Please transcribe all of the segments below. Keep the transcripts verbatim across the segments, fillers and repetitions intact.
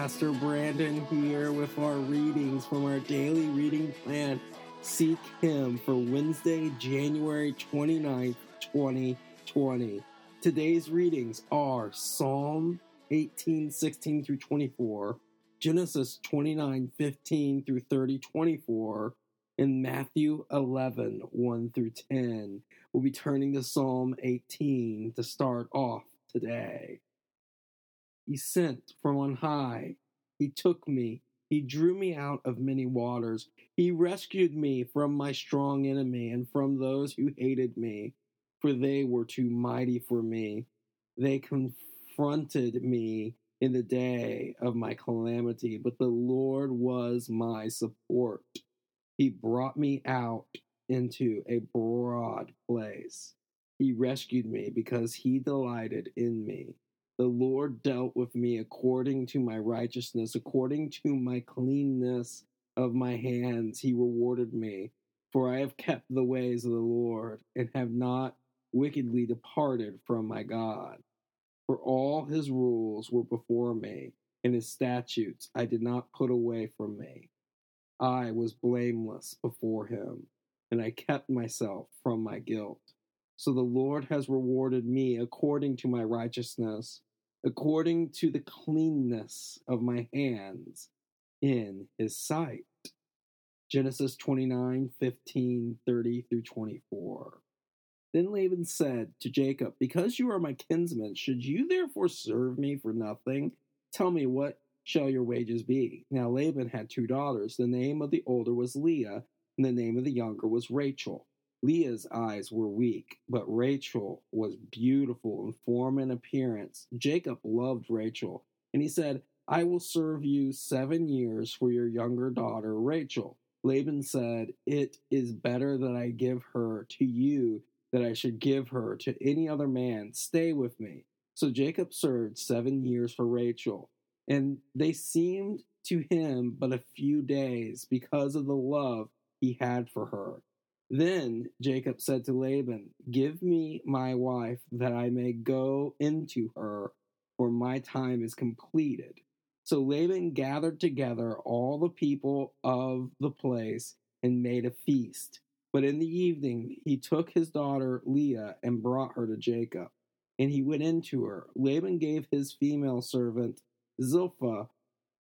Pastor Brandon here with our readings from our daily reading plan, Seek Him, for Wednesday, January twenty-ninth, twenty twenty. Today's readings are Psalm eighteen, sixteen through twenty-four, Genesis twenty-nine, fifteen through thirty, twenty-four, and Matthew eleven, one through ten. We'll be turning to Psalm eighteen to start off today. He sent from on high. He took me. He drew me out of many waters. He rescued me from my strong enemy and from those who hated me, for they were too mighty for me. They confronted me in the day of my calamity, but the Lord was my support. He brought me out into a broad place. He rescued me because he delighted in me. The Lord dealt with me according to my righteousness, according to my cleanness of my hands. He rewarded me, for I have kept the ways of the Lord and have not wickedly departed from my God. For all his rules were before me, and his statutes I did not put away from me. I was blameless before him, and I kept myself from my guilt. So the Lord has rewarded me according to my righteousness, according to the cleanness of my hands in his sight. Genesis twenty-nine, fifteen, thirty through twenty-four. Then Laban said to Jacob, "Because you are my kinsman, should you therefore serve me for nothing? Tell me, what shall your wages be?" Now Laban had two daughters. The name of the older was Leah, and the name of the younger was Rachel. Leah's eyes were weak, but Rachel was beautiful in form and appearance. Jacob loved Rachel, and he said, "I will serve you seven years for your younger daughter, Rachel." Laban said, "It is better that I give her to you than I should give her to any other man. Stay with me." So Jacob served seven years for Rachel, and they seemed to him but a few days because of the love he had for her. Then Jacob said to Laban, "Give me my wife, that I may go into her, for my time is completed." So Laban gathered together all the people of the place and made a feast. But in the evening he took his daughter Leah and brought her to Jacob, and he went into her. Laban gave his female servant Zilpah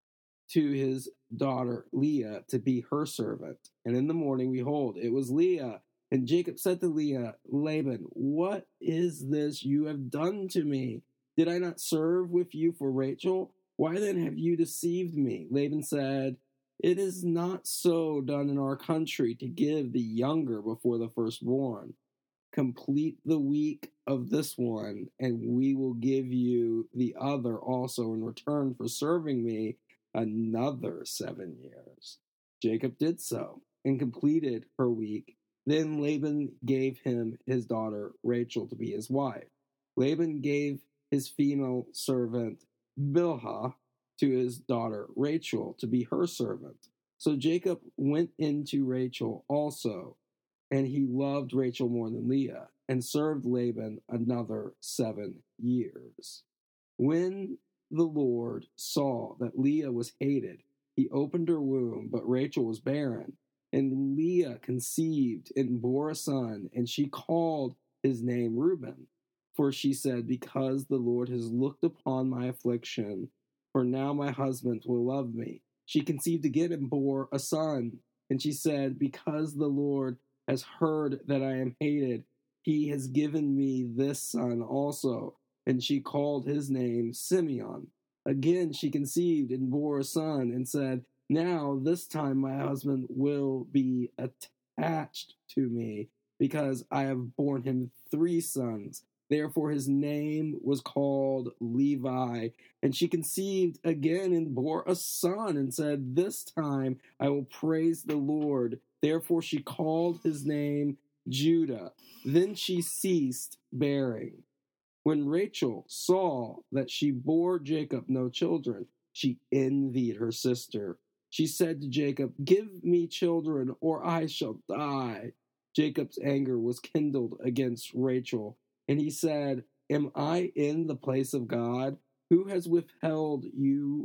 to his daughter Leah to be her servant. And in the morning, behold, it was Leah. And Jacob said to Leah, "Laban, what is this you have done to me? Did I not serve with you for Rachel? Why then have you deceived me?" Laban said, "It is not so done in our country to give the younger before the firstborn. Complete the week of this one, and we will give you the other also in return for serving me another seven years. Jacob did so and completed her week. Then Laban gave him his daughter Rachel to be his wife. Laban gave his female servant Bilhah to his daughter Rachel to be her servant. So Jacob went into Rachel also, and he loved Rachel more than Leah, and served Laban another seven years. When the Lord saw that Leah was hated, he opened her womb, but Rachel was barren. And Leah conceived and bore a son, and she called his name Reuben. For she said, "Because the Lord has looked upon my affliction, for now my husband will love me." She conceived again and bore a son, and she said, "Because the Lord has heard that I am hated, he has given me this son also." And she called his name Simeon. Again she conceived and bore a son, and said, "Now this time my husband will be attached to me, because I have borne him three sons." Therefore his name was called Levi. And she conceived again and bore a son, and said, "This time I will praise the Lord." Therefore she called his name Judah. Then she ceased bearing. When Rachel saw that she bore Jacob no children, she envied her sister. She said to Jacob, "Give me children, or I shall die." Jacob's anger was kindled against Rachel, and he said, "Am I in the place of God? Who has withheld you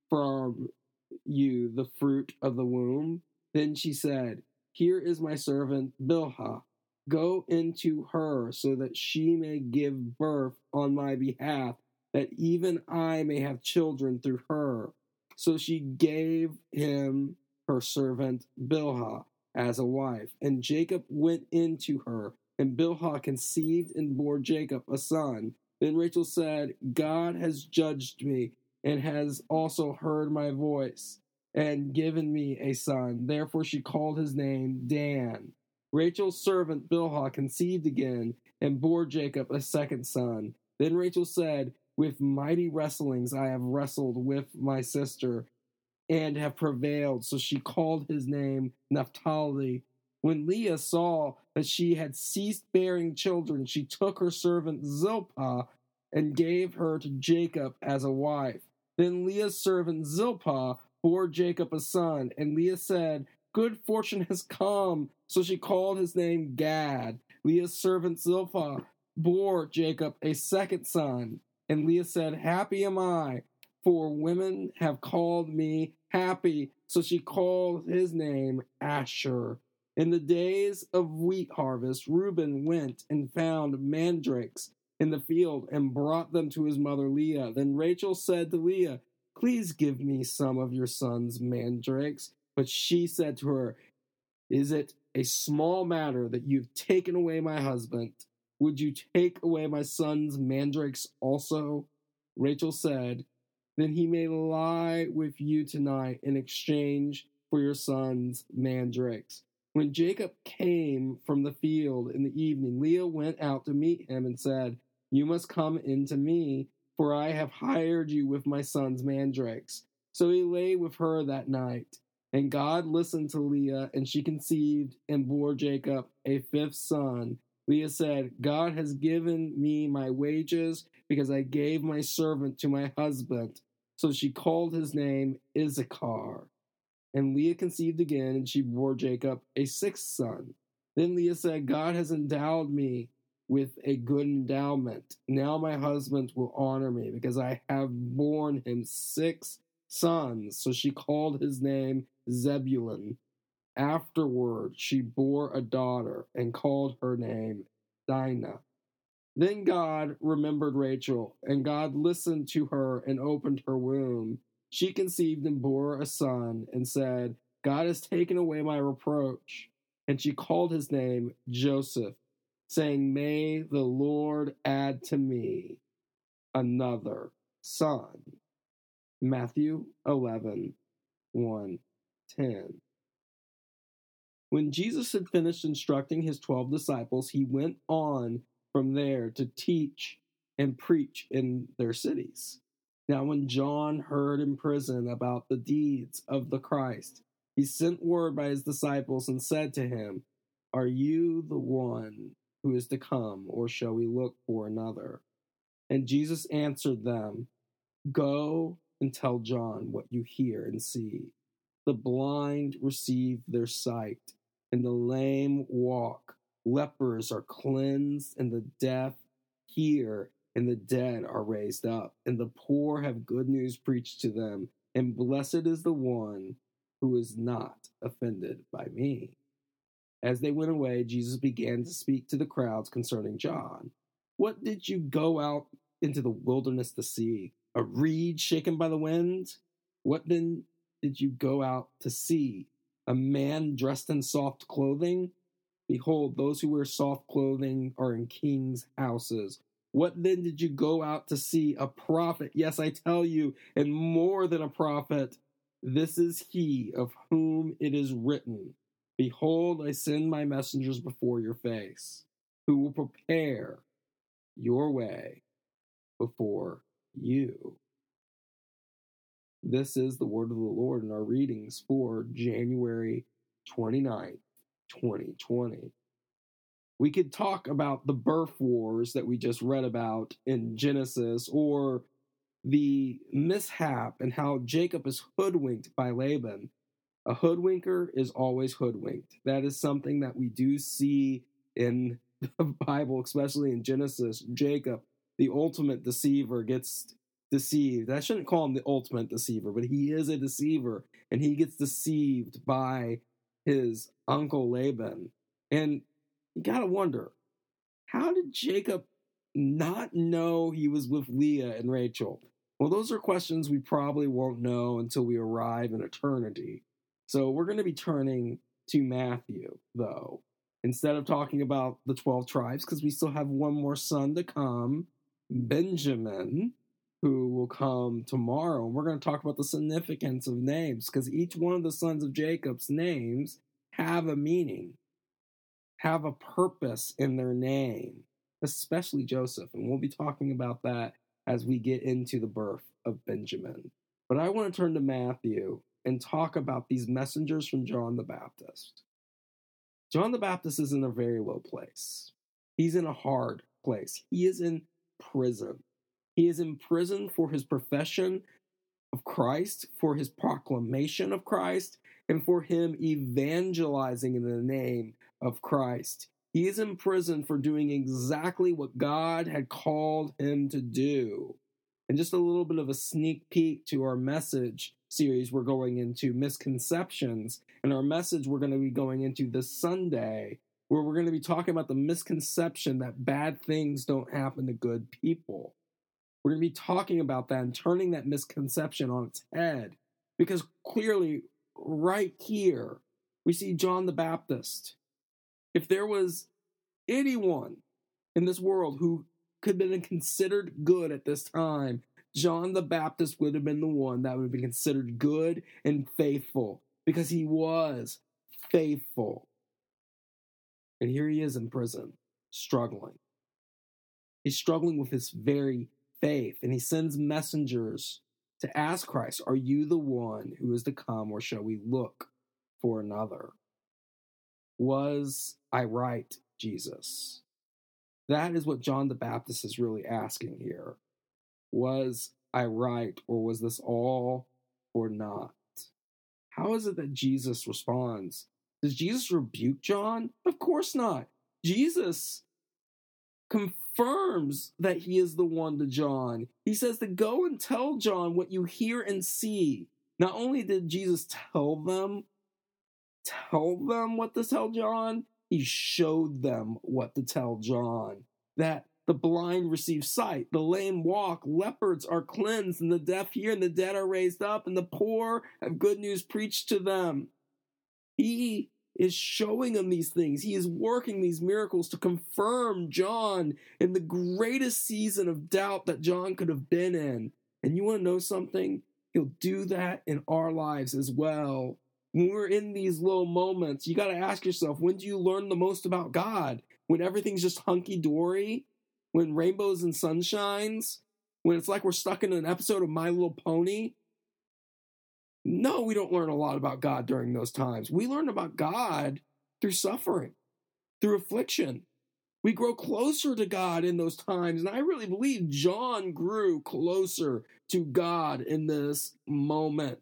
from you the fruit of the womb? Then she said, Here is my servant Bilhah. Go into her so that she may give birth on my behalf, that even I may have children through her. So she gave him her servant Bilhah as a wife. And Jacob went into her, and Bilhah conceived and bore Jacob a son. Then Rachel said, God has judged me, and has also heard my voice, and given me a son. Therefore she called his name Dan. Rachel's servant Bilhah conceived again, and bore Jacob a second son. Then Rachel said, With mighty wrestlings I have wrestled with my sister, and have prevailed. So she called his name Naphtali. When Leah saw that she had ceased bearing children, she took her servant Zilpah and gave her to Jacob as a wife. Then Leah's servant Zilpah bore Jacob a son, and Leah said, Good fortune has come. So she called his name Gad. Leah's servant Zilpah bore Jacob a second son, and Leah said, Happy am I, for women have called me happy. So she called his name Asher. In the days of wheat harvest, Reuben went and found mandrakes in the field and brought them to his mother Leah. Then Rachel said to Leah, Please give me some of your son's mandrakes. But she said to her, Is it a small matter that you've taken away my husband? Would you take away my son's mandrakes also? Rachel said, Then he may lie with you tonight in exchange for your son's mandrakes. When Jacob came from the field in the evening, Leah went out to meet him and said, You must come in to me, for I have hired you with my son's mandrakes. So he lay with her that night. And God listened to Leah, and she conceived and bore Jacob a fifth son. Leah said, God has given me my wages, because I gave my servant to my husband. So she called his name Issachar. And Leah conceived again, and she bore Jacob a sixth son. Then Leah said, God has endowed me with a good endowment. Now my husband will honor me, because I have borne him six sons. So she called his name Zebulun. Afterward she bore a daughter, and called her name Dinah. Then God remembered Rachel, and God listened to her and opened her womb. She conceived and bore a son, and said, God has taken away my reproach. And she called his name Joseph, saying, May the Lord add to me another son. Matthew eleven, one, ten. When Jesus had finished instructing his twelve disciples, he went on from there to teach and preach in their cities. Now when John heard in prison about the deeds of the Christ, he sent word by his disciples and said to him, Are you the one who is to come, or shall we look for another? And Jesus answered them, Go and tell John what you hear and see. The blind receive their sight, and the lame walk. Lepers are cleansed, and the deaf hear, and the dead are raised up, and the poor have good news preached to them. And blessed is the one who is not offended by me. As they went away, Jesus began to speak to the crowds concerning John. What did you go out into the wilderness to see? A reed shaken by the wind? What then did you go out to see? A man dressed in soft clothing? Behold, those who wear soft clothing are in kings' houses. What then did you go out to see? A prophet? Yes, I tell you, and more than a prophet. This is he of whom it is written, Behold, I send my messengers before your face, who will prepare your way before you. This is the word of the Lord in our readings for January twenty-ninth, twenty twenty. We could talk about the birth wars that we just read about in Genesis, or the mishap and how Jacob is hoodwinked by Laban. A hoodwinker is always hoodwinked. That is something that we do see in the Bible, especially in Genesis. Jacob, the ultimate deceiver, gets deceived. I shouldn't call him the ultimate deceiver, but he is a deceiver, and he gets deceived by his uncle Laban. And you got to wonder, how did Jacob not know he was with Leah and Rachel? Well, those are questions we probably won't know until we arrive in eternity. So we're going to be turning to Matthew, though, instead of talking about the twelve tribes, because we still have one more son to come, Benjamin, who will come tomorrow. And we're going to talk about the significance of names, because each one of the sons of Jacob's names have a meaning, have a purpose in their name, especially Joseph. And we'll be talking about that as we get into the birth of Benjamin. But I want to turn to Matthew and talk about these messengers from John the Baptist. John the Baptist is in a very low place. He's in a hard place. He is in prison. He is in prison for his profession of Christ, for his proclamation of Christ, and for him evangelizing in the name of Christ. He is in prison for doing exactly what God had called him to do. And just a little bit of a sneak peek to our message series we're going into, Misconceptions. And our message we're going to be going into this Sunday, where we're going to be talking about the misconception that bad things don't happen to good people. We're going to be talking about that and turning that misconception on its head. Because clearly, right here, we see John the Baptist. If there was anyone in this world who could have been considered good at this time, John the Baptist would have been the one that would have been considered good and faithful, because he was faithful. And here he is in prison, struggling. He's struggling with his very faith, and he sends messengers to ask Christ, are you the one who is to come, or shall we look for another? Was I right, Jesus? That is what John the Baptist is really asking here. Was I right, or was this all or not? How is it that Jesus responds? Does Jesus rebuke John? Of course not. Jesus confirms that he is the one to John. He says to go and tell John what you hear and see. Not only did Jesus tell them, tell them what to tell John, he showed them what to tell John. That the blind receive sight, the lame walk, leopards are cleansed, and the deaf hear, and the dead are raised up, and the poor have good news preached to them. He is showing them these things. He is working these miracles to confirm John in the greatest season of doubt that John could have been in. And you want to know something? He'll do that in our lives as well. When we're in these low moments, you got to ask yourself, when do you learn the most about God? When everything's just hunky-dory? When rainbows and sunshines? When it's like we're stuck in an episode of My Little Pony? No, we don't learn a lot about God during those times. We learn about God through suffering, through affliction. We grow closer to God in those times. And I really believe John grew closer to God in this moment.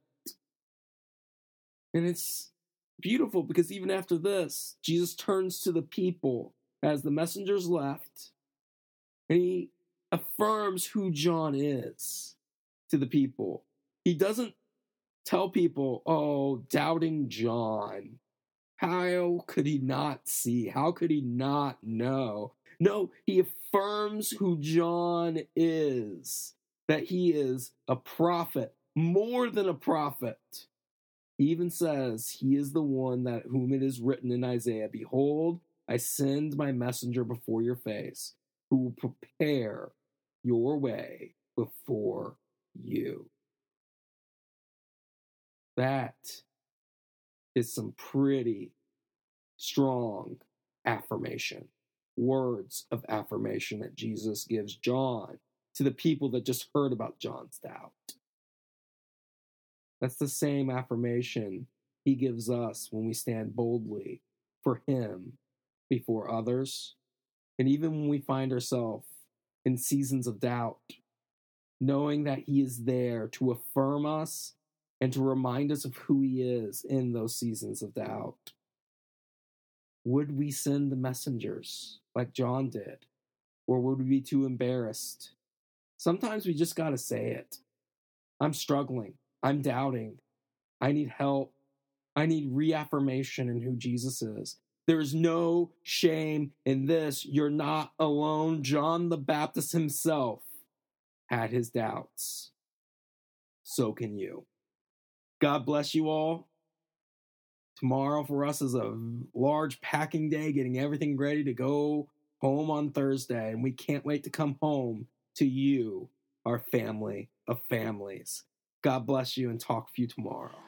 And it's beautiful because even after this, Jesus turns to the people as the messengers left, and he affirms who John is to the people. He doesn't tell people, oh, doubting John. How could he not see? How could he not know? No, he affirms who John is, that he is a prophet, more than a prophet. He even says he is the one that whom it is written in Isaiah, behold, I send my messenger before your face, who will prepare your way before you. That is some pretty strong affirmation, words of affirmation that Jesus gives John to the people that just heard about John's doubt. That's the same affirmation he gives us when we stand boldly for him before others. And even when we find ourselves in seasons of doubt, knowing that he is there to affirm us and to remind us of who he is in those seasons of doubt. Would we send the messengers like John did? Or would we be too embarrassed Sometimes we just got to say it. I'm struggling. I'm doubting. I need help. I need reaffirmation in who Jesus is. There is no shame in this. You're not alone. John the Baptist himself had his doubts. So can you. God bless you all. Tomorrow for us is a large packing day, getting everything ready to go home on Thursday. And we can't wait to come home to you, our family of families. God bless you, and talk to you tomorrow.